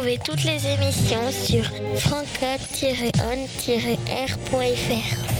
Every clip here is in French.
Retrouvez toutes les émissions sur franca-on-r.fr.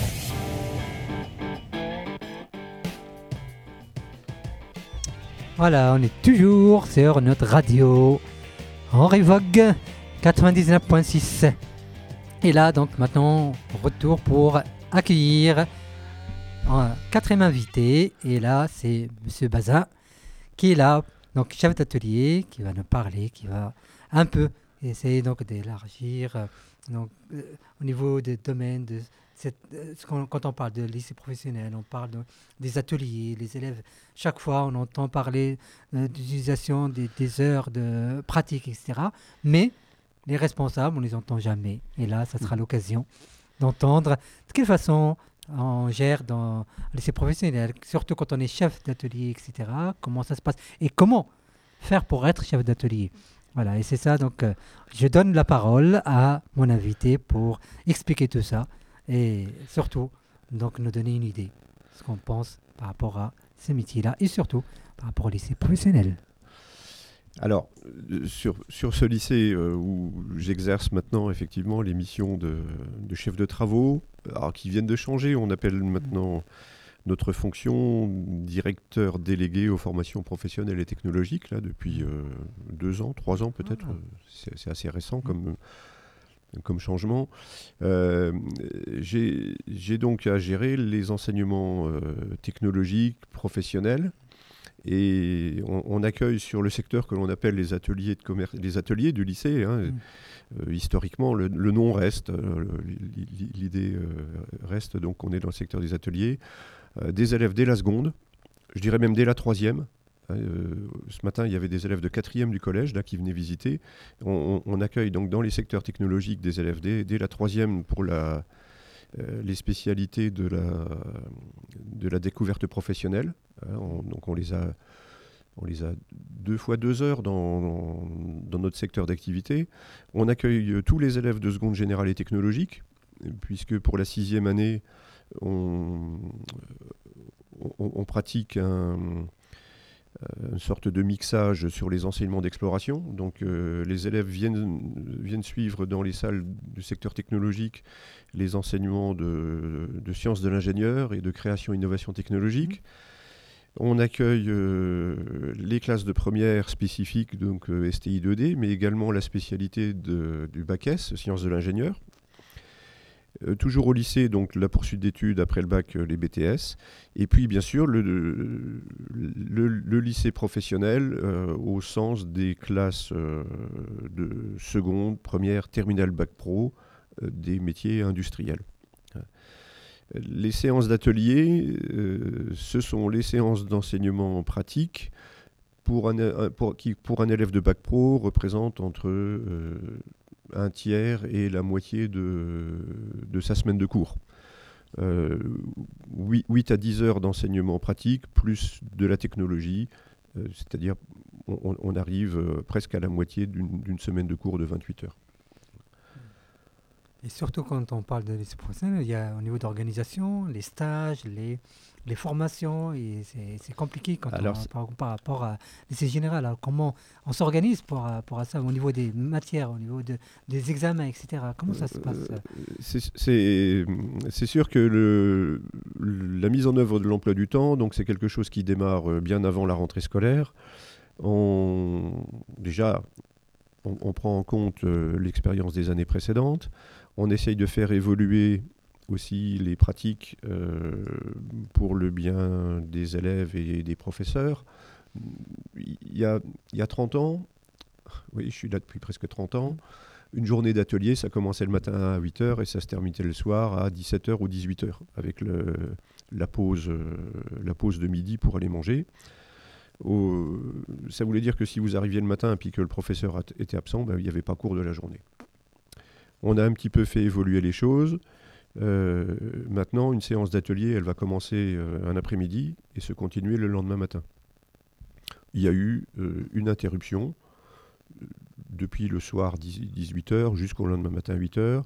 Voilà, on est toujours sur notre radio Henri Vogue 99.6. Et là, donc maintenant, retour pour accueillir un quatrième invité. Et là, c'est Monsieur Bazin qui est là, donc chef d'atelier, qui va nous parler, qui va un peu essayer donc d'élargir au niveau des domaines de quand on parle de lycée professionnel, on parle des ateliers, les élèves. Chaque fois, on entend parler d'utilisation des heures de pratique, etc. Mais les responsables, on ne les entend jamais. Et là, ça sera l'occasion d'entendre de quelle façon on gère dans le lycée professionnel, surtout quand on est chef d'atelier, etc. Comment ça se passe et comment faire pour être chef d'atelier. Voilà, et c'est ça. Donc, je donne la parole à mon invité pour expliquer tout ça. Et surtout, donc, nous donner une idée de ce qu'on pense par rapport à ces métiers-là et surtout par rapport au lycée professionnel. Alors, sur ce lycée où j'exerce maintenant effectivement les missions de chef de travaux, alors qui viennent de changer, on appelle maintenant notre fonction directeur délégué aux formations professionnelles et technologiques, là, depuis 2 ans, 3 ans peut-être, c'est assez récent comme changement. J'ai donc à gérer les enseignements technologiques, professionnels, et on accueille sur le secteur que l'on appelle les ateliers de commerce, les ateliers du lycée. Historiquement, le nom reste, l'idée reste, donc on est dans le secteur des ateliers. Des élèves dès la seconde, je dirais même dès la troisième. Ce matin, il y avait des élèves de 4e du collège là, qui venaient visiter. On accueille donc dans les secteurs technologiques des élèves dès la troisième pour les spécialités de la découverte professionnelle. Donc on les a 2 fois 2 heures dans notre secteur d'activité. On accueille tous les élèves de seconde générale et technologique, puisque pour la 6e année, on pratique une sorte de mixage sur les enseignements d'exploration. Donc les élèves viennent suivre dans les salles du secteur technologique les enseignements de sciences de l'ingénieur et de création-innovation technologique. On accueille les classes de première spécifiques, donc STI 2D, mais également la spécialité du bac S, sciences de l'ingénieur. Toujours au lycée, donc la poursuite d'études après le bac, les BTS. Et puis, bien sûr, le lycée professionnel au sens des classes de seconde, première, terminale, bac pro, des métiers industriels. Les séances d'atelier, ce sont les séances d'enseignement pratique qui, pour un élève de bac pro, représentent entre un tiers et la moitié de sa semaine de cours. 8 à 10 heures d'enseignement pratique, plus de la technologie, c'est-à-dire on arrive presque à la moitié d'une semaine de cours de 28 heures. Et surtout quand on parle de lycée professionnel, il y a au niveau d'organisation, les stages, les formations, et c'est compliqué par rapport à lycée général. Alors comment on s'organise pour ça au niveau des matières, au niveau des examens, etc. Comment ça se passe C'est sûr que la mise en œuvre de l'emploi du temps, donc c'est quelque chose qui démarre bien avant la rentrée scolaire. On prend en compte l'expérience des années précédentes. On essaye de faire évoluer aussi les pratiques pour le bien des élèves et des professeurs. Il y a 30 ans, oui, je suis là depuis presque 30 ans, une journée d'atelier, ça commençait le matin à 8h et ça se terminait le soir à 17h ou 18h, avec la pause de midi pour aller manger. Ça voulait dire que si vous arriviez le matin et que le professeur était absent, il n'y avait pas cours de la journée. On a un petit peu fait évoluer les choses. Maintenant, une séance d'atelier, elle va commencer un après-midi et se continuer le lendemain matin. Il y a eu une interruption depuis le soir 18h jusqu'au lendemain matin 8h.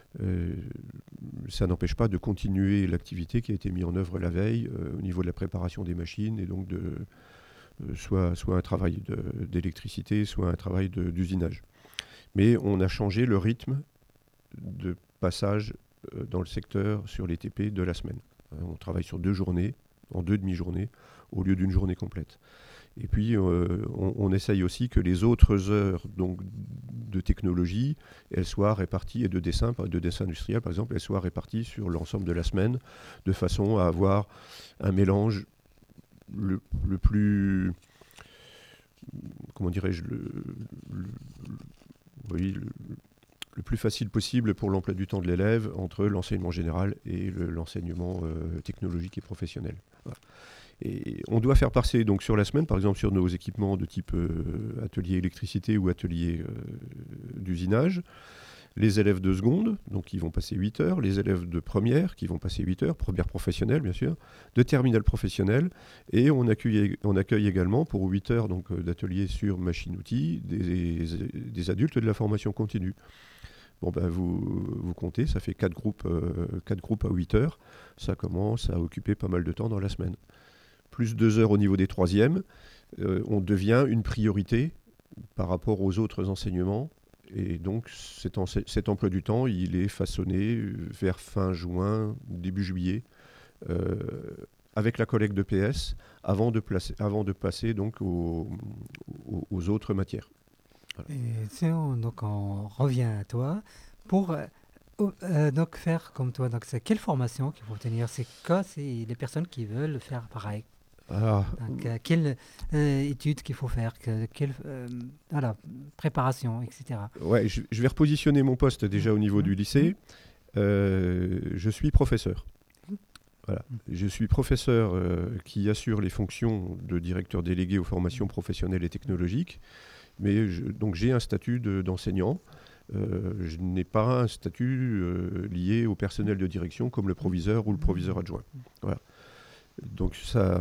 Ça n'empêche pas de continuer l'activité qui a été mise en œuvre la veille au niveau de la préparation des machines et donc soit un travail d'électricité, soit un travail d'usinage. Mais on a changé le rythme de passage dans le secteur sur les TP de la semaine. On travaille sur 2 journées, en 2 demi-journées, au lieu d'une journée complète. Et puis, on essaye aussi que les autres heures donc, de technologie, elles soient réparties, et de dessin industriel par exemple, elles soient réparties sur l'ensemble de la semaine, de façon à avoir un mélange le plus, comment dirais-je, le plus facile possible pour l'emploi du temps de l'élève entre l'enseignement général et l'enseignement technologique et professionnel. Voilà. Et on doit faire passer donc sur la semaine, par exemple sur nos équipements de type atelier électricité ou atelier d'usinage, les élèves de seconde, donc qui vont passer 8 heures, les élèves de première qui vont passer 8 heures, première professionnelle bien sûr, de terminale professionnelle, et on accueille également pour 8 heures donc, d'atelier sur machine-outil des adultes de la formation continue. Bon ben vous comptez, ça fait 4 groupes à 8 heures, ça commence à occuper pas mal de temps dans la semaine. Plus 2 heures au niveau des troisièmes, on devient une priorité par rapport aux autres enseignements. Et donc cet emploi du temps, il est façonné vers fin juin, début juillet, avec la collecte de PS, avant de passer donc aux autres matières. Voilà. Et si on revient à toi, pour donc faire comme toi, donc c'est quelle formation qu'il faut obtenir? C'est quoi? C'est les personnes qui veulent faire pareil. Donc, quelle étude qu'il faut faire, quelle préparation, etc. Ouais, je vais repositionner mon poste déjà au niveau du lycée. Je suis professeur. Voilà. Je suis professeur qui assure les fonctions de directeur délégué aux formations professionnelles et technologiques, mais donc j'ai un statut d'enseignant. Je n'ai pas un statut lié au personnel de direction comme le proviseur ou le proviseur adjoint. Voilà. Donc,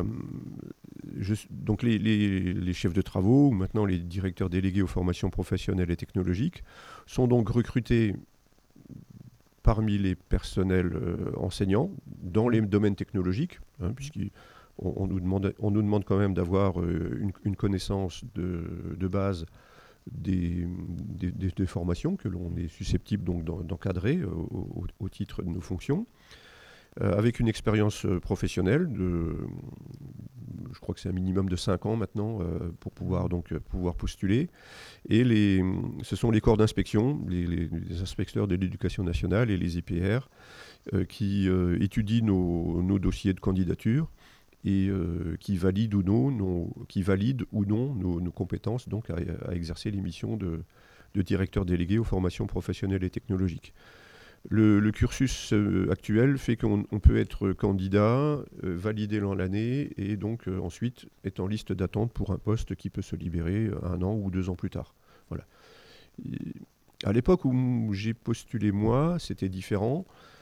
les chefs de travaux, ou maintenant les directeurs délégués aux formations professionnelles et technologiques, sont donc recrutés parmi les personnels enseignants dans les domaines technologiques, puisqu'on nous demande quand même d'avoir une connaissance de base des formations que l'on est susceptible donc d'encadrer au titre de nos fonctions. Avec une expérience professionnelle je crois que c'est un minimum de 5 ans maintenant pour pouvoir postuler. Et ce sont les corps d'inspection, les inspecteurs de l'éducation nationale et les IPR qui étudient nos dossiers de candidature et qui valident ou non nos compétences donc à exercer les missions de directeur délégué aux formations professionnelles et technologiques. Le cursus actuel fait qu'on peut être candidat, validé dans l'année et donc ensuite être en liste d'attente pour un poste qui peut se libérer 1 an ou 2 ans plus tard. Voilà. À l'époque où j'ai postulé moi, c'était différent.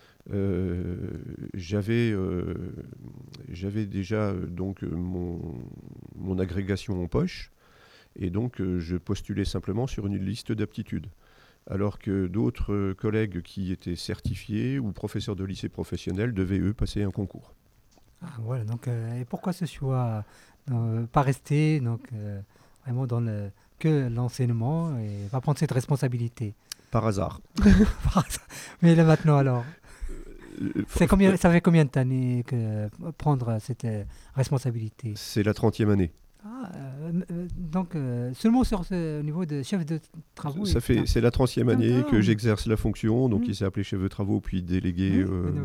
J'avais déjà donc mon agrégation en poche et donc je postulais simplement sur une liste d'aptitudes. Alors que d'autres collègues qui étaient certifiés ou professeurs de lycée professionnel devaient, eux, passer un concours. Voilà, donc, et pourquoi ce choix pas rester vraiment dans que l'enseignement et pas prendre cette responsabilité? Par hasard. Mais là maintenant alors ça fait combien d'années que prendre cette responsabilité? C'est la 30e année. Donc seulement au niveau de chef de travaux. C'est la 30e année que j'exerce la fonction, donc il s'est appelé chef de travaux puis délégué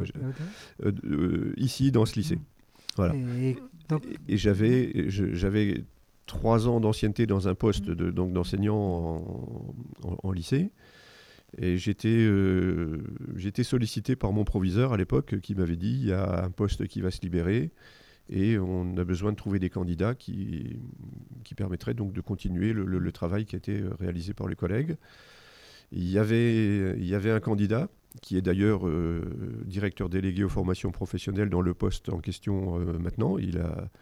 ici dans ce lycée. Voilà. Et j'avais 3 ans d'ancienneté dans un poste d'enseignant en lycée. Et j'étais sollicité par mon proviseur à l'époque qui m'avait dit il y a un poste qui va se libérer. Et on a besoin de trouver des candidats qui permettraient donc de continuer le travail qui a été réalisé par les collègues. Il y avait un candidat qui est d'ailleurs directeur délégué aux formations professionnelles dans le poste en question maintenant. Il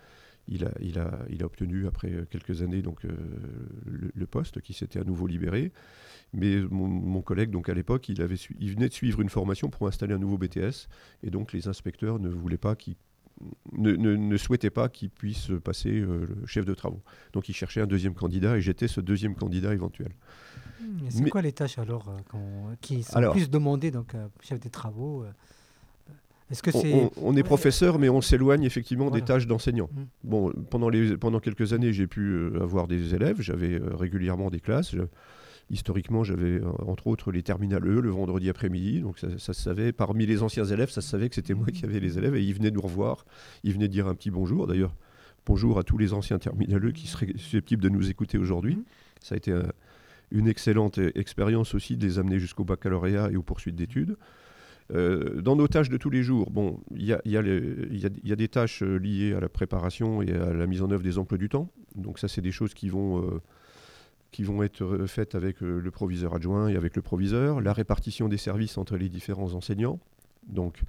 a obtenu après quelques années donc, le poste qui s'était à nouveau libéré. Mais mon collègue, donc à l'époque, il venait de suivre une formation pour installer un nouveau BTS. Et donc les inspecteurs ne voulaient pas qu'il ne souhaitait pas qu'il puisse passer le chef de travaux. Donc il cherchait un deuxième candidat et j'étais ce deuxième candidat éventuel. Et c'est quoi les tâches alors qui sont plus demandées, donc chef des travaux Est-ce que on est professeur, mais on s'éloigne effectivement des tâches d'enseignant. Bon, pendant quelques années, j'ai pu avoir des élèves, j'avais régulièrement des classes. Historiquement, j'avais entre autres les terminales E le vendredi après-midi, donc ça se savait, parmi les anciens élèves, ça se savait que c'était moi qui avais les élèves, et ils venaient nous revoir, ils venaient dire un petit bonjour. D'ailleurs, bonjour à tous les anciens terminales E qui seraient susceptibles de nous écouter aujourd'hui. Ça a été une excellente expérience aussi de les amener jusqu'au baccalauréat et aux poursuites d'études. Dans nos tâches de tous les jours, bon, il y a des tâches liées à la préparation et à la mise en œuvre des emplois du temps. Donc ça, c'est des choses qui vont être faites avec le proviseur adjoint et avec le proviseur. La répartition des services entre les différents enseignants. Donc,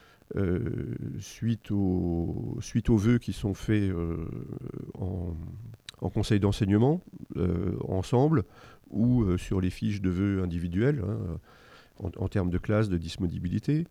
suite aux vœux qui sont faits en conseil d'enseignement, ensemble, ou sur les fiches de vœux individuelles, en termes de classe, de disponibilité.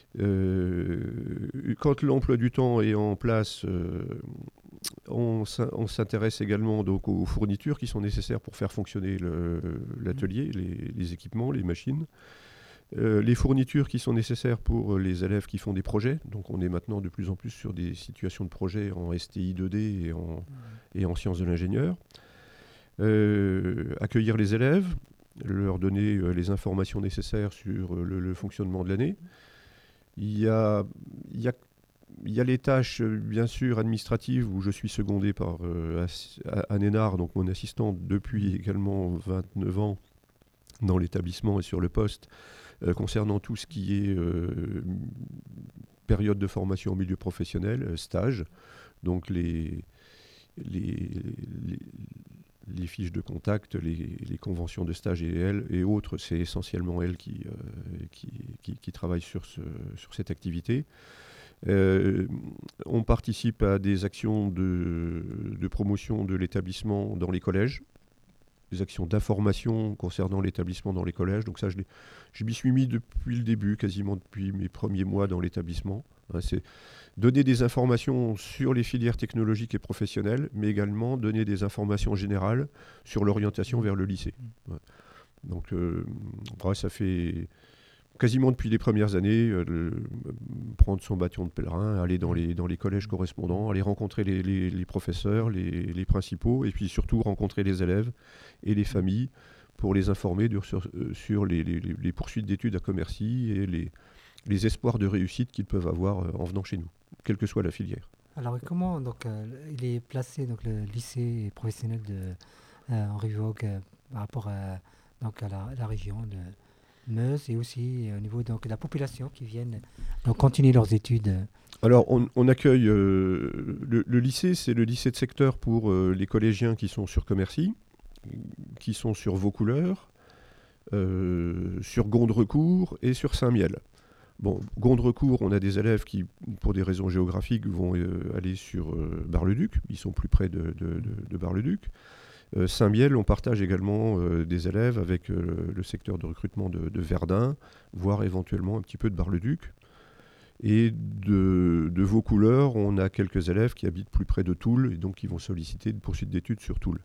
Quand l'emploi du temps est en place, on s'intéresse également donc aux fournitures qui sont nécessaires pour faire fonctionner l'atelier, les équipements, les machines. Les fournitures qui sont nécessaires pour les élèves qui font des projets. Donc on est maintenant de plus en plus sur des situations de projets en STI 2D et en sciences de l'ingénieur. Accueillir les élèves, leur donner les informations nécessaires sur le fonctionnement de l'année. Il y a les tâches, bien sûr, administratives, où je suis secondé par Anne Hénard, donc mon assistante depuis également 29 ans dans l'établissement et sur le poste, concernant tout ce qui est période de formation en milieu professionnel, stage, donc les fiches de contact, les conventions de stage et autres, c'est essentiellement elle qui travaille sur cette activité. On participe à des actions de promotion de l'établissement dans les collèges, des actions d'information concernant l'établissement dans les collèges. Donc ça, je m'y suis mis depuis le début, quasiment depuis mes premiers mois dans l'établissement. C'est donner des informations sur les filières technologiques et professionnelles, mais également donner des informations générales sur l'orientation vers le lycée. Donc ça fait quasiment depuis les premières années, prendre son bâton de pèlerin, aller dans les collèges correspondants, aller rencontrer les professeurs, les principaux, et puis surtout rencontrer les élèves et les familles pour les informer sur les poursuites d'études à Commercy et les espoirs de réussite qu'ils peuvent avoir en venant chez nous, quelle que soit la filière. Alors comment donc, il est placé, donc, le lycée professionnel de Henri Vogue par rapport à la région de Meuse et aussi au niveau donc, de la population qui viennent donc, continuer leurs études? Alors on accueille le lycée, c'est le lycée de secteur pour les collégiens qui sont sur Commercy, qui sont sur Vaucouleurs, sur Gondrecourt et sur Saint-Miel. Bon, Gondrecourt, on a des élèves qui, pour des raisons géographiques, vont aller sur Bar-le-Duc. Ils sont plus près de Bar-le-Duc. Saint-Miel, on partage également des élèves avec le secteur de recrutement de Verdun, voire éventuellement un petit peu de Bar-le-Duc. Et de Vaucouleurs, on a quelques élèves qui habitent plus près de Toul et donc qui vont solliciter une poursuite d'études sur Toul.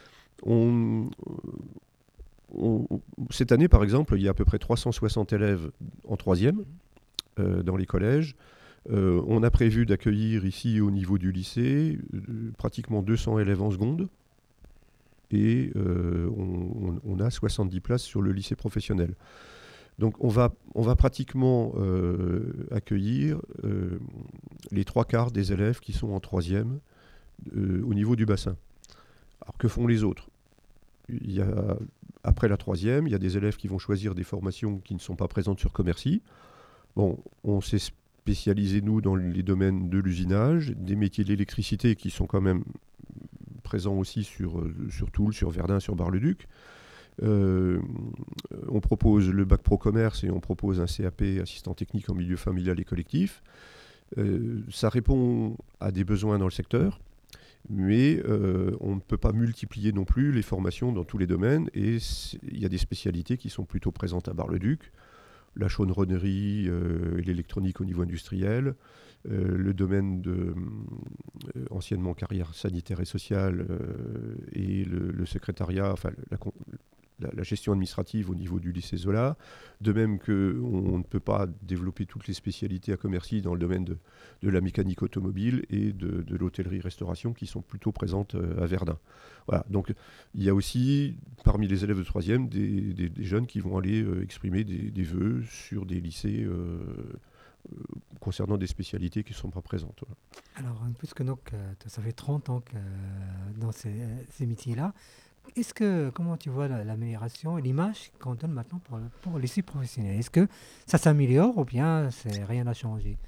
Cette année, par exemple, il y a à peu près 360 élèves en 3e dans les collèges. On a prévu d'accueillir ici, au niveau du lycée, pratiquement 200 élèves en seconde. Et on a 70 places sur le lycée professionnel. Donc on va pratiquement accueillir les 3/4 des élèves qui sont en 3e au niveau du bassin. Alors que font les autres ? Après la 3e, il y a des élèves qui vont choisir des formations qui ne sont pas présentes sur Commercy. Bon, on s'est spécialisé, nous, dans les domaines de l'usinage, des métiers de l'électricité qui sont quand même présents aussi sur Toul, sur Verdun, sur Bar-le-Duc. On propose le bac pro commerce et on propose un CAP assistant technique en milieu familial et collectif. Ça répond à des besoins dans le secteur. Mais on ne peut pas multiplier non plus les formations dans tous les domaines et il y a des spécialités qui sont plutôt présentes à Bar-le-Duc. la chaudronnerie et l'électronique au niveau industriel, le domaine de anciennement carrière sanitaire et sociale et le secrétariat, enfin la gestion administrative au niveau du lycée Zola, de même qu'on ne peut pas développer toutes les spécialités à Commercy dans le domaine de la mécanique automobile et de l'hôtellerie-restauration qui sont plutôt présentes à Verdun. Voilà, donc il y a aussi parmi les élèves de 3e des jeunes qui vont aller exprimer des vœux sur des lycées concernant des spécialités qui ne sont pas présentes. Voilà. Alors, puisque donc, ça fait 30 ans que, dans ces métiers-là, comment tu vois l'amélioration et l'image qu'on donne maintenant pour le lycée professionnel? Est-ce que ça s'améliore ou bien rien n'a changé?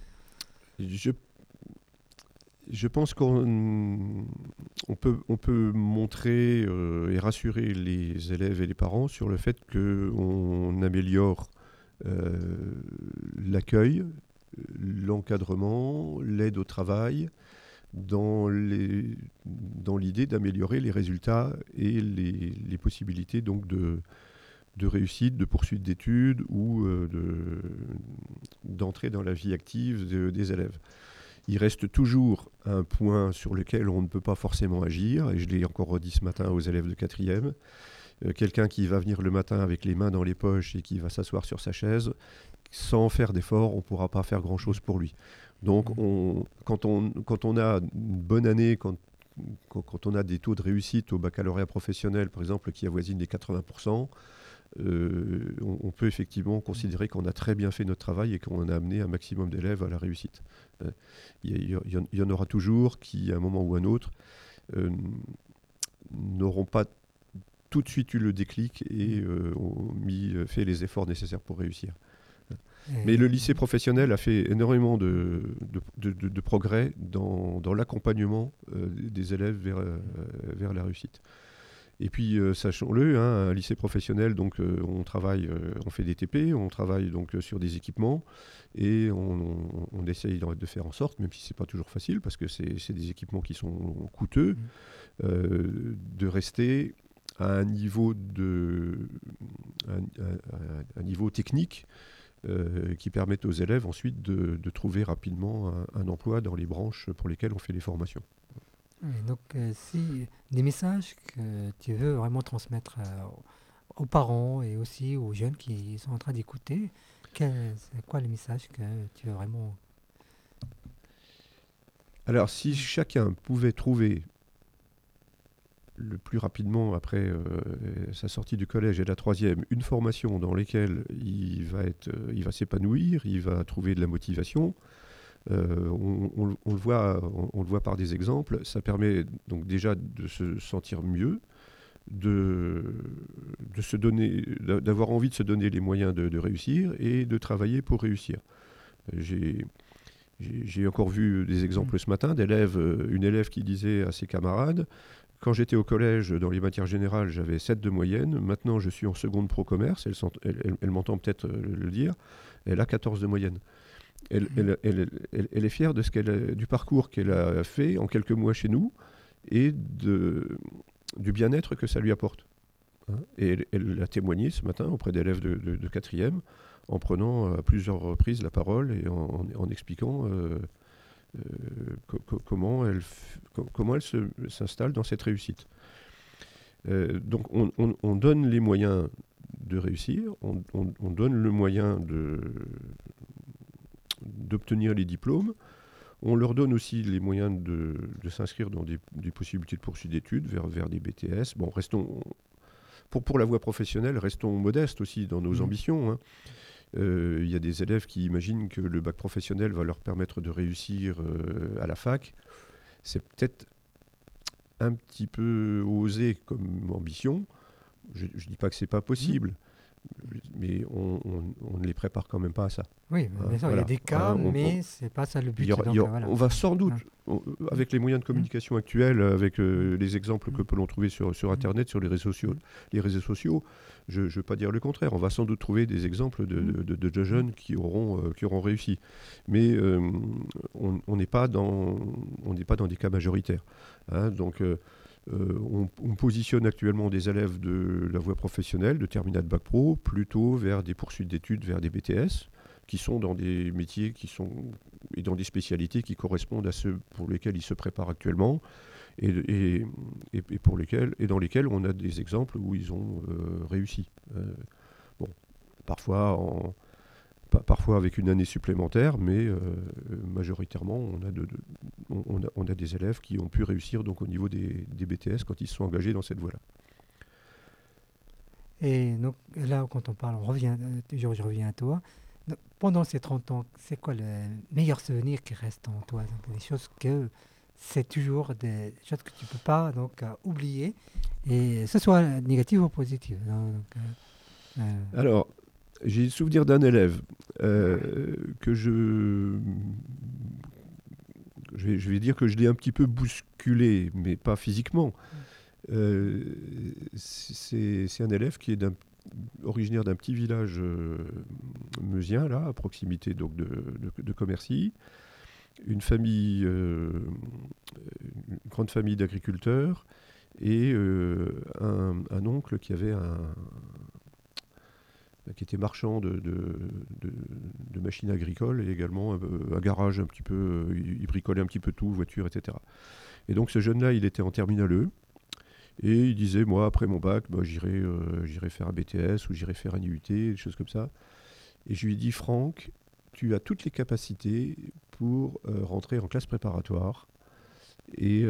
Je pense qu'on peut montrer et rassurer les élèves et les parents sur le fait qu'on améliore l'accueil, l'encadrement, l'aide au travail, dans l'idée d'améliorer les résultats et les possibilités donc de réussite, de poursuite d'études ou d'entrer dans la vie active des élèves. Il reste toujours un point sur lequel on ne peut pas forcément agir, et je l'ai encore redit ce matin aux élèves de 4e. Quelqu'un qui va venir le matin avec les mains dans les poches et qui va s'asseoir sur sa chaise, sans faire d'effort, on ne pourra pas faire grand-chose pour lui. Donc quand on a une bonne année, quand on a des taux de réussite au baccalauréat professionnel, par exemple, qui avoisinent les 80%, on peut effectivement considérer qu'on a très bien fait notre travail et qu'on a amené un maximum d'élèves à la réussite. Il y en aura toujours qui, à un moment ou un autre, n'auront pas tout de suite eu le déclic et ont fait les efforts nécessaires pour réussir. Mais le lycée professionnel a fait énormément de progrès dans l'accompagnement des élèves vers la réussite. Et puis, sachons-le, un lycée professionnel, donc on travaille, on fait des TP, on travaille donc sur des équipements et on essaye de faire en sorte, même si c'est pas toujours facile, parce que c'est des équipements qui sont coûteux, de rester à un niveau technique qui permettent aux élèves ensuite de trouver rapidement un emploi dans les branches pour lesquelles on fait les formations. Et donc, si des messages que tu veux vraiment transmettre aux parents et aussi aux jeunes qui sont en train d'écouter, c'est quoi les messages que tu veux vraiment... Alors, si chacun pouvait trouver le plus rapidement après sa sortie du collège et la 3e, une formation dans laquelle il va s'épanouir, il va trouver de la motivation. On le voit par des exemples. Ça permet donc déjà de se sentir mieux, d'avoir envie de se donner les moyens de réussir et de travailler pour réussir. J'ai encore vu des exemples ce matin une élève qui disait à ses camarades: quand j'étais au collège, dans les matières générales, j'avais 7 de moyenne. Maintenant, je suis en seconde pro commerce. Elle m'entend peut-être le dire. Elle a 14 de moyenne. Elle est fière du parcours qu'elle a fait en quelques mois chez nous et du bien-être que ça lui apporte. Et elle a témoigné ce matin auprès d'élèves de 4e en prenant à plusieurs reprises la parole et en expliquant comment elle s'installe dans cette réussite. Donc on donne les moyens de réussir, on donne le moyen d'obtenir les diplômes, on leur donne aussi les moyens de s'inscrire dans des possibilités de poursuite d'études vers des BTS. Bon, restons pour la voie professionnelle, restons modestes aussi dans nos ambitions. Il y a des élèves qui imaginent que le bac professionnel va leur permettre de réussir à la fac. C'est peut-être un petit peu osé comme ambition. Je ne dis pas que c'est pas possible, mais on ne les prépare quand même pas à ça. Oui, bien sûr, il y a des cas, mais c'est pas ça le but. On va sans doute, avec les moyens de communication actuels, avec les exemples que l'on trouver sur Internet, sur les réseaux sociaux, je ne veux pas dire le contraire. On va sans doute trouver des exemples de jeunes qui auront réussi. Mais on n'est pas dans des cas majoritaires. Donc, On positionne actuellement des élèves de la voie professionnelle, de terminale bac pro, plutôt vers des poursuites d'études, vers des BTS, qui sont dans des métiers et dans des spécialités qui correspondent à ceux pour lesquels ils se préparent actuellement et dans lesquels on a des exemples où ils ont réussi. Bon, parfois avec une année supplémentaire, mais majoritairement, on a des élèves qui ont pu réussir donc, au niveau des BTS quand ils se sont engagés dans cette voie-là. Et donc là, quand on parle, je reviens à toi. Donc, pendant ces 30 ans, c'est quoi le meilleur souvenir qui reste en toi? Donc, des choses c'est toujours des choses que tu ne peux pas oublier, et que ce soit négatif ou positif. Alors, j'ai le souvenir d'un élève que je vais dire que je l'ai un petit peu bousculé, mais pas physiquement. C'est un élève qui est originaire d'un petit village meusien, là, à proximité donc, de Commercy. Une grande famille d'agriculteurs et un oncle qui était marchand de machines agricoles et également un garage un petit peu, il bricolait un petit peu tout, voitures, etc. Et donc ce jeune-là, il était en terminale E et il disait, moi, après mon bac, j'irai faire un BTS ou j'irai faire un IUT, des choses comme ça. Et je lui ai dit, Franck, tu as toutes les capacités pour rentrer en classe préparatoire et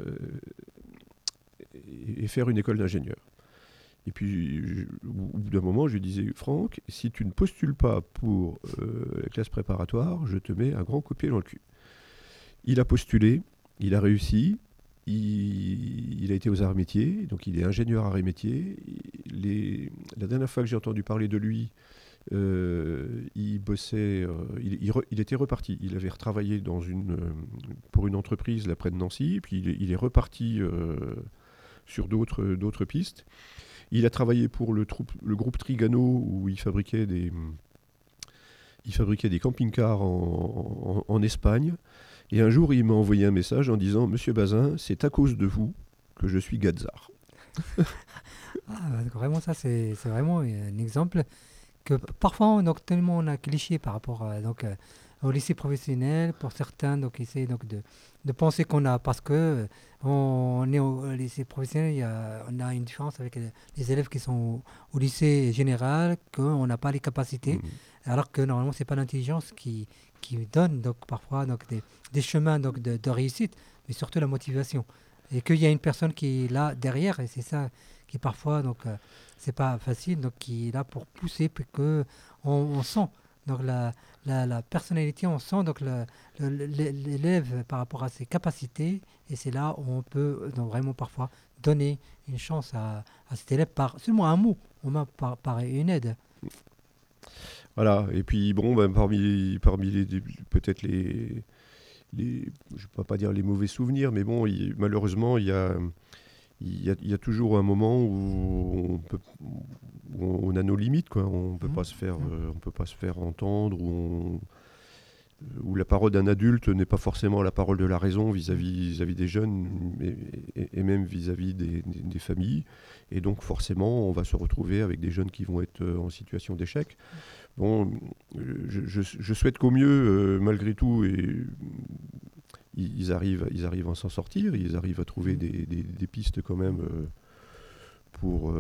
faire une école d'ingénieur. Et puis, au bout d'un moment, je lui disais, Franck, si tu ne postules pas pour la classe préparatoire, je te mets un grand coup de pied dans le cul. Il a postulé, il a réussi, il a été aux arts et métiers, donc il est ingénieur arts et métiers. La dernière fois que j'ai entendu parler de lui, il bossait, il était reparti. Il avait retravaillé pour une entreprise là près de Nancy, puis il est reparti sur d'autres pistes. Il a travaillé pour le groupe Trigano où il fabriquait des camping-cars en Espagne. Et un jour, il m'a envoyé un message en disant « Monsieur Bazin, c'est à cause de vous que je suis Gadzar ». Vraiment, ça, c'est vraiment un exemple que parfois, donc, tellement on a cliché par rapport au lycée professionnel, pour certains, donc, essayer de penser qu'on a, parce que on est au lycée professionnel, on a une différence avec les élèves qui sont au lycée général, qu'on n'a pas les capacités, alors que normalement, c'est pas l'intelligence qui donne donc, parfois donc, des chemins donc, de réussite, mais surtout la motivation. Et qu'il y a une personne qui est là derrière, et c'est ça qui parfois, donc, c'est pas facile, donc qui est là pour pousser, puis qu'on sent donc la personnalité, on sent donc l'élève par rapport à ses capacités, et c'est là où on peut donc vraiment parfois donner une chance à cet élève par seulement un mot, par une aide. Voilà, et puis bon, parmi peut-être les je ne vais pas dire les mauvais souvenirs, mais bon, malheureusement, il y a toujours un moment où on a nos limites, quoi. On peut pas se faire entendre, où la parole d'un adulte n'est pas forcément la parole de la raison vis-à-vis des jeunes et même vis-à-vis des familles. Et donc forcément, on va se retrouver avec des jeunes qui vont être en situation d'échec. Bon, je souhaite qu'au mieux, malgré tout, ils arrivent à s'en sortir, ils arrivent à trouver des pistes quand même pour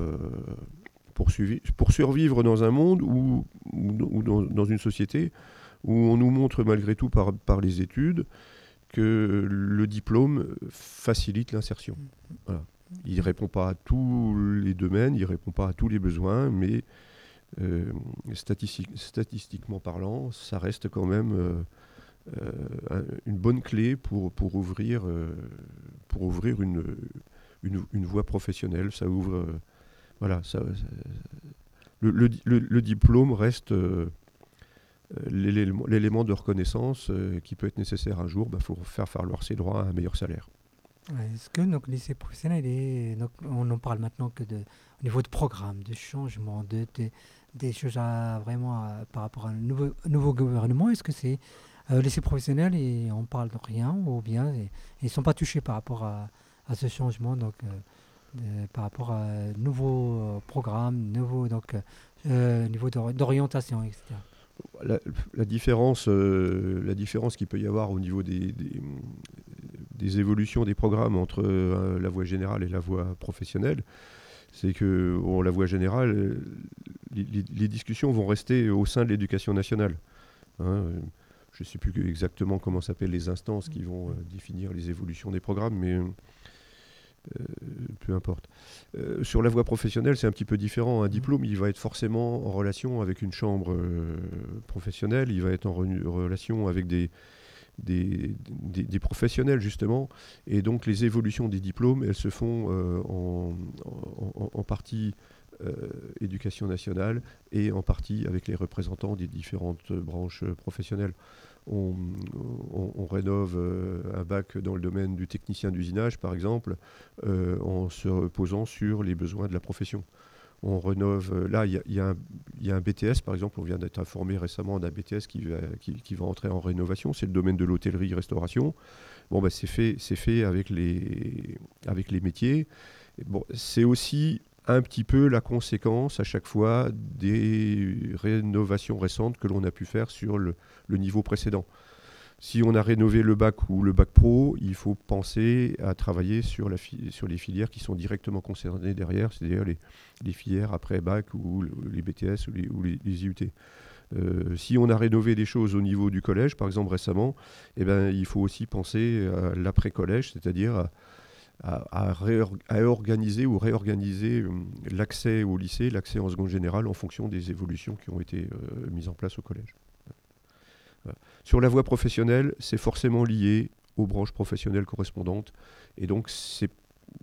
survivre dans un monde ou dans une société où on nous montre malgré tout par les études que le diplôme facilite l'insertion. Voilà. Il ne répond pas à tous les domaines, il ne répond pas à tous les besoins, mais statistiquement parlant, ça reste quand même une bonne clé pour ouvrir une voie professionnelle. Ça ouvre, le diplôme reste l'élément de reconnaissance qui peut être nécessaire un jour pour faire valoir ses droits à un meilleur salaire. Est-ce que donc, le lycée professionnel, on en parle maintenant que au niveau de programme, de changement, des choses par rapport à un nouveau gouvernement? Est-ce que c'est lycée professionnel et on parle de rien, ou bien ils ne sont pas touchés par rapport à à ce changement par rapport à nouveaux programmes, nouveaux niveau d'orientation, etc. La différence qu'il peut y avoir au niveau des évolutions des programmes entre la voie générale et la voie professionnelle, c'est que la voie générale, les discussions vont rester au sein de l'éducation nationale. Hein, je ne sais plus exactement comment s'appellent les instances qui vont définir les évolutions des programmes, mais peu importe. Sur la voie professionnelle, c'est un petit peu différent. Un diplôme, il va être forcément en relation avec une chambre professionnelle, il va être en relation avec des professionnels, justement. Et donc, les évolutions des diplômes, elles se font en partie éducation nationale et en partie avec les représentants des différentes branches professionnelles. On rénove un bac dans le domaine du technicien d'usinage, par exemple, en se reposant sur les besoins de la profession. On rénove. Là, il y a un BTS, par exemple. On vient d'être informé récemment d'un BTS qui va entrer en rénovation. C'est le domaine de l'hôtellerie-restauration. Bon, c'est fait avec les métiers. Et bon, c'est aussi un petit peu la conséquence à chaque fois des rénovations récentes que l'on a pu faire sur le niveau précédent. Si on a rénové le bac ou le bac pro, il faut penser à travailler sur les filières qui sont directement concernées derrière, c'est-à-dire les filières après bac ou les BTS ou les IUT. Si on a rénové des choses au niveau du collège, par exemple récemment, il faut aussi penser à l'après-collège, c'est-à-dire à organiser ou réorganiser l'accès au lycée, l'accès en seconde générale en fonction des évolutions qui ont été mises en place au collège. Voilà. Sur la voie professionnelle, c'est forcément lié aux branches professionnelles correspondantes. Et donc, c'est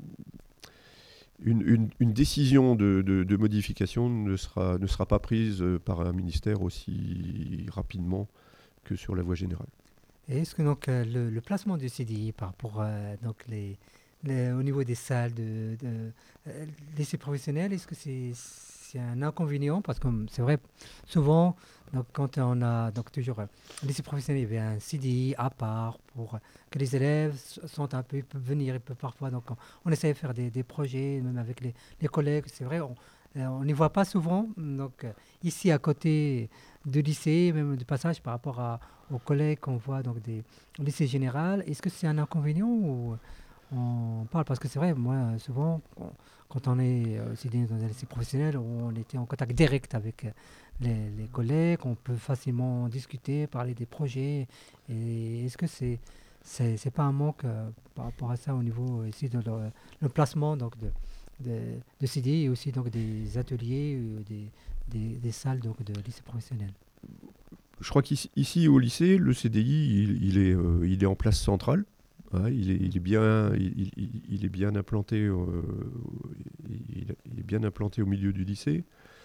une décision de modification ne sera pas prise par un ministère aussi rapidement que sur la voie générale. Et est-ce que donc, le placement du CDI par rapport au niveau des salles de lycée professionnel, est-ce que c'est un inconvénient? Parce que c'est vrai, souvent, donc, quand on a toujours lycée professionnel, il y avait un CDI à part pour que les élèves peuvent venir, ils peuvent parfois. Donc, on essaie de faire des projets, même avec les collègues. C'est vrai, on n'y voit pas souvent. Donc, ici, à côté du lycée, même de passage par rapport aux collègues qu'on voit donc au lycée général, est-ce que c'est un inconvénient ou on parle? Parce que c'est vrai, moi, souvent, quand on est aussi dans un lycée professionnel, on était en contact direct avec les collègues, on peut facilement discuter, parler des projets. Et est-ce que c'est pas un manque par rapport à ça au niveau ici de le placement donc de CDI et aussi donc des ateliers, des salles donc de lycée professionnel? Je crois qu'ici au lycée, le CDI, il est en place centrale. Ouais, il est bien implanté. Il est bien implanté au milieu du lycée.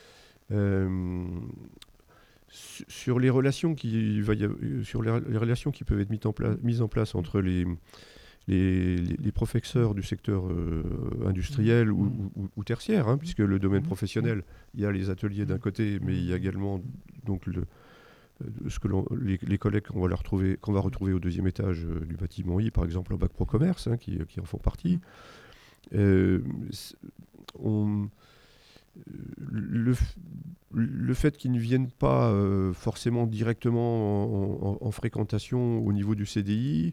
Sur les relations les relations qui peuvent être mises en place entre les professeurs du secteur industriel ou tertiaire, hein, puisque le domaine professionnel, il y a les ateliers d'un côté, mais il y a également donc les collègues qu'on va retrouver au deuxième étage du bâtiment I, par exemple en bac pro commerce, hein, qui en font partie. Le fait qu'ils ne viennent pas forcément directement en fréquentation au niveau du CDI,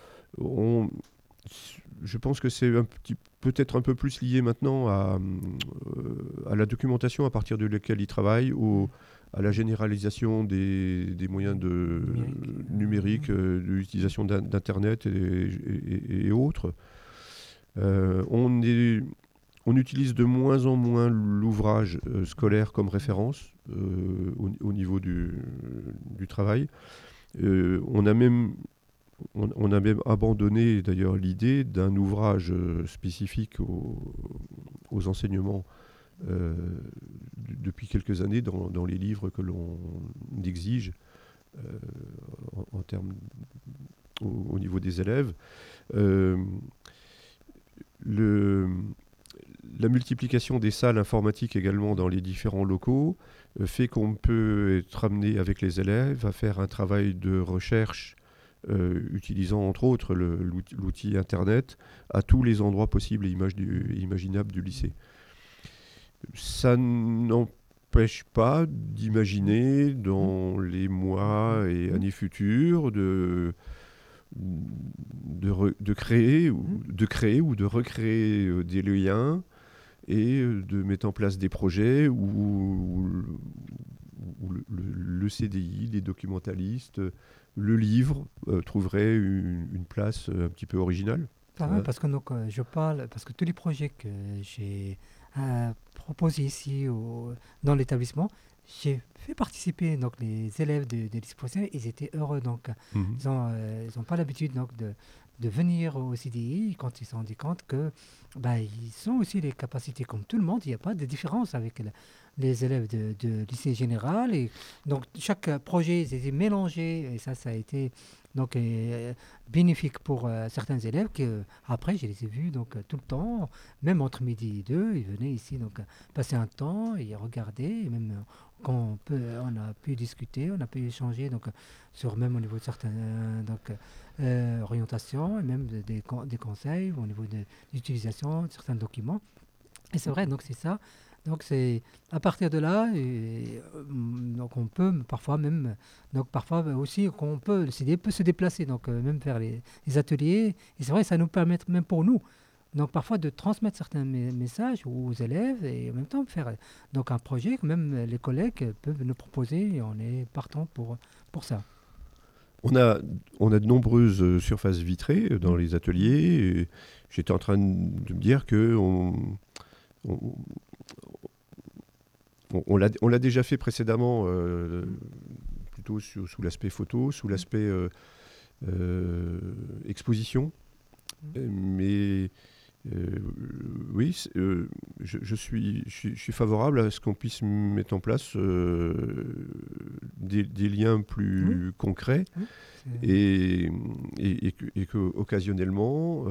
je pense que c'est peut-être un peu plus lié maintenant à la documentation à partir de laquelle ils travaillent, à la généralisation des moyens numériques, de l'utilisation d'Internet et autres. On utilise de moins en moins l'ouvrage scolaire comme référence au niveau du travail. On a même abandonné d'ailleurs l'idée d'un ouvrage spécifique aux enseignements depuis quelques années dans les livres que l'on exige en termes au niveau des élèves. La multiplication des salles informatiques également dans les différents locaux fait qu'on peut être amené avec les élèves à faire un travail de recherche utilisant entre autres l'outil Internet à tous les endroits possibles et imaginables du lycée. Ça n'empêche pas d'imaginer dans les mois et années futures de créer ou de recréer des liens et de mettre en place des projets où le CDI, les documentalistes, le livre trouverait une place un petit peu originale. Parce que donc, je parle, parce que tous les projets que j'ai proposés ici dans l'établissement, j'ai fait participer donc les élèves de l'exposition, ils étaient heureux. Donc, ils n'ont pas l'habitude donc de venir au CDI quand ils se sont rendus compte que ils ont aussi les capacités comme tout le monde. Il n'y a pas de différence avec les élèves de lycée général. Et donc, chaque projet était mélangé et ça a été donc bénéfique pour certains élèves que après je les ai vus donc tout le temps, même entre midi et deux, ils venaient ici donc passer un temps et regarder, et même quand on a pu discuter, on a pu échanger donc sur même au niveau de certaines orientations et même des conseils au niveau de l'utilisation de certains documents. Et c'est vrai, donc c'est ça. Donc c'est à partir de là, donc on peut parfois même, donc parfois aussi qu'on peut, le CD peut se déplacer, donc même vers les ateliers. Et c'est vrai, ça nous permet même pour nous, donc parfois de transmettre certains messages aux élèves et en même temps faire donc un projet que même les collègues peuvent nous proposer et on est partant pour ça. On a de nombreuses surfaces vitrées dans les ateliers. Et j'étais en train de me dire que on l'a déjà fait précédemment, plutôt sous l'aspect photo, sous l'aspect exposition. Mais oui, je suis favorable à ce qu'on puisse mettre en place des liens plus concrets et qu'occasionnellement,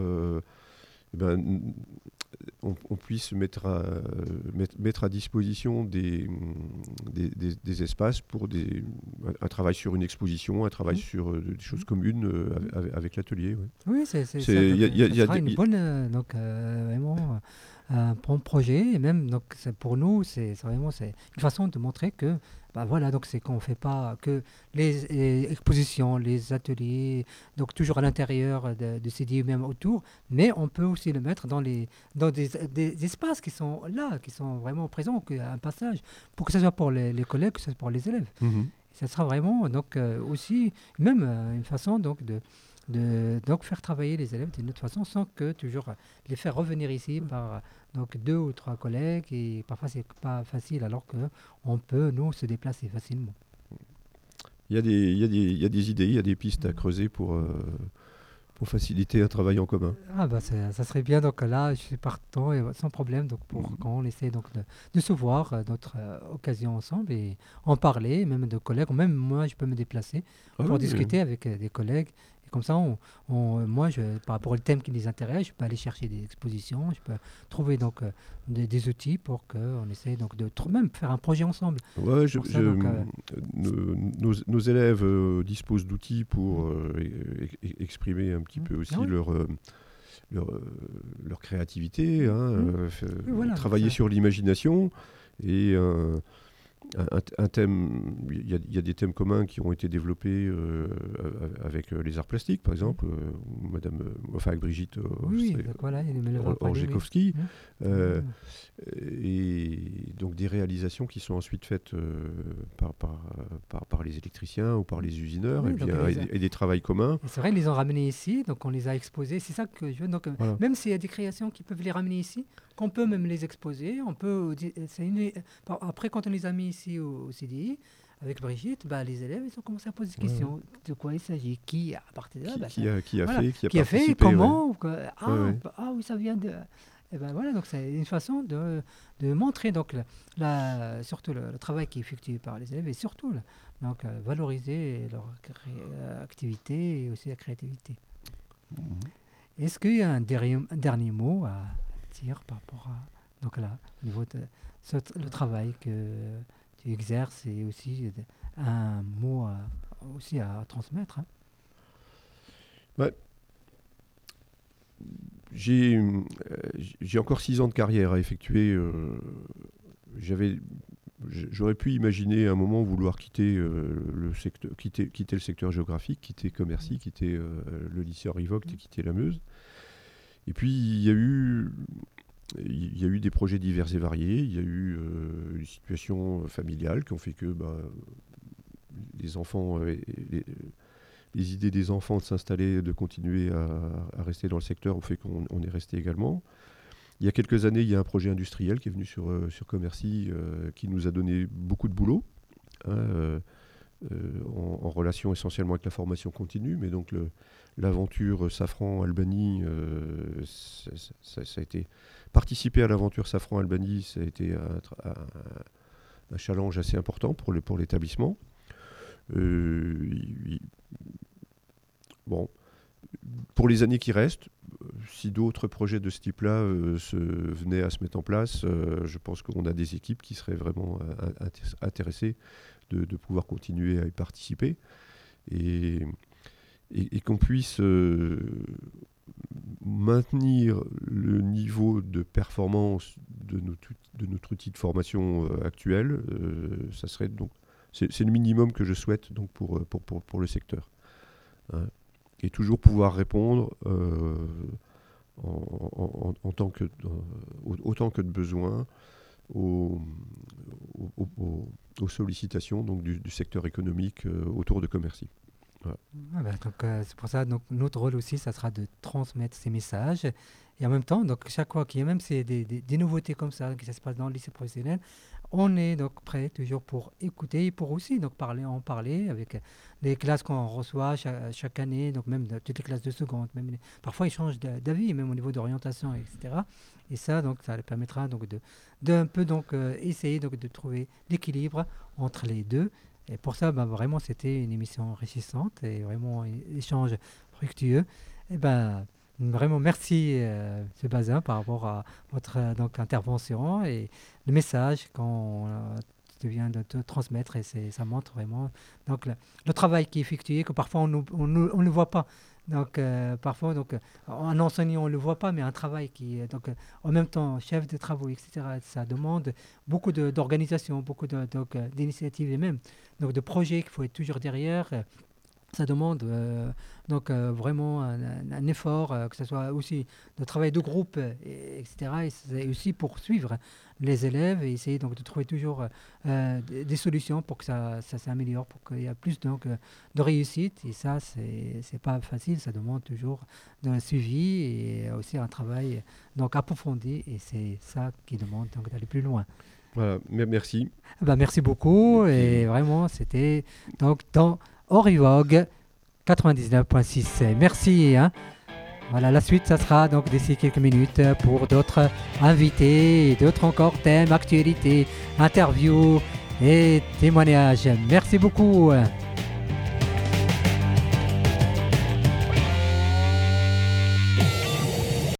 on puisse mettre à disposition des espaces pour un travail sur une exposition, un travail sur des choses communes avec l'atelier. Ouais. Oui, ça sera une bonne, donc vraiment un bon projet. Et même donc, pour nous, c'est vraiment une façon de montrer que voilà, donc c'est qu'on ne fait pas que les expositions, les ateliers, donc toujours à l'intérieur de CDI, même autour, mais on peut aussi le mettre dans des espaces qui sont là, qui sont vraiment présents, un passage, pour que ce soit pour les collègues, que ce soit pour les élèves. Ça sera vraiment donc aussi même une façon donc donc faire travailler les élèves d'une autre façon sans que toujours les faire revenir ici par donc 2 ou 3 collègues et parfois c'est pas facile alors que on peut nous se déplacer facilement. Il y a des idées, il y a des pistes à creuser pour faciliter un travail en commun. Ça serait bien, donc là je suis partant et sans problème donc pour quand on essaie donc de se voir notre occasion ensemble et en parler, même de collègues, ou même moi je peux me déplacer pour discuter avec des collègues. Comme ça, moi, par rapport au thème qui les intéresse, je peux aller chercher des expositions, je peux trouver donc des outils pour qu'on essaye donc de même faire un projet ensemble. Ouais, nos élèves disposent d'outils pour exprimer un petit peu aussi leur créativité, travailler sur l'imagination et un thème, il y a des thèmes communs qui ont été développés avec les arts plastiques, par exemple, avec Brigitte Orjekowski, et donc des réalisations qui sont ensuite faites par les électriciens ou par les usineurs, et des travails communs. Et c'est vrai, ils les ont ramenés ici, donc on les a exposés. C'est ça que je veux. Donc, même s'il y a des créations qui peuvent les ramener ici, qu'on peut même les exposer, on peut. Après, quand on les a mis ici au CDI, avec Brigitte, les élèves ils ont commencé à poser des questions. De quoi il s'agit, qui, à partir de là, qui a fait, comment, oui, ça vient de. Et voilà, donc c'est une façon de montrer donc surtout le travail qui est effectué par les élèves et surtout donc valoriser leur activité et aussi la créativité. Est-ce qu'il y a un dernier mot à dire par rapport à donc là, au niveau de le travail que tu exerces et aussi un mot aussi à transmettre, Ouais. J'ai encore 6 ans de carrière à effectuer. J'aurais pu imaginer à un moment vouloir quitter le secteur, quitter le secteur géographique, quitter Commercy, quitter le lycée Henri Vogt et quitter la Meuse. Et puis il y a eu des projets divers et variés. Il y a eu des situations familiales qui ont fait que les enfants, les idées des enfants de s'installer, de continuer à rester dans le secteur ont fait qu'on est resté également. Il y a quelques années, il y a un projet industriel qui est venu sur Commercy qui nous a donné beaucoup de boulot, hein, en relation essentiellement avec la formation continue. Mais donc l'aventure Safran-Albany, ça a été participer à l'aventure Safran-Albany, ça a été un challenge assez important pour l'établissement. Bon, pour les années qui restent, si d'autres projets de ce type-là venaient à se mettre en place, je pense qu'on a des équipes qui seraient vraiment intéressées de pouvoir continuer à y participer et qu'on puisse maintenir le niveau de performance de notre outil de formation actuel. Ça serait donc c'est le minimum que je souhaite donc pour le secteur. Hein. Et toujours pouvoir répondre autant que de besoin aux sollicitations donc, du secteur économique autour de Commercy. Voilà. Donc, c'est pour ça donc notre rôle aussi, ça sera de transmettre ces messages. Et en même temps, donc, chaque fois qu'il y a même des nouveautés comme ça qui se passent dans le lycée professionnel, on est donc prêt toujours pour écouter et pour aussi donc en parler avec les classes qu'on reçoit chaque année, donc même toutes les classes de seconde. Parfois, ils changent d'avis, même au niveau d'orientation, etc. Et ça, donc, ça permettra donc de un peu donc essayer donc de trouver l'équilibre entre les deux. Et pour ça, vraiment, c'était une émission enrichissante et vraiment un échange fructueux. Et vraiment, merci, M. Bazin, par rapport à votre donc, intervention et le message qu'on vient de te transmettre. Et ça montre vraiment donc, le travail qui est effectué, que parfois on ne le voit pas. Donc, parfois, donc, un enseignant, on ne le voit pas, mais un travail qui est donc, en même temps chef de travaux, etc. Ça demande beaucoup d'organisation, beaucoup d'initiatives et même donc, de projets qu'il faut être toujours derrière. Ça demande vraiment un effort, que ce soit aussi de travail de groupe, etc. Et c'est aussi pour suivre les élèves et essayer donc, de trouver toujours des solutions pour que ça s'améliore, pour qu'il y ait plus donc, de réussite. Et ça, c'est pas facile, ça demande toujours un suivi et aussi un travail donc, approfondi. Et c'est ça qui demande donc, d'aller plus loin. Voilà, merci. Merci beaucoup. Et vraiment, c'était donc dans Henri Vogt 99.6. Merci. Hein. Voilà, la suite, ça sera donc d'ici quelques minutes pour d'autres invités et d'autres encore thèmes, actualités, interviews et témoignages. Merci beaucoup.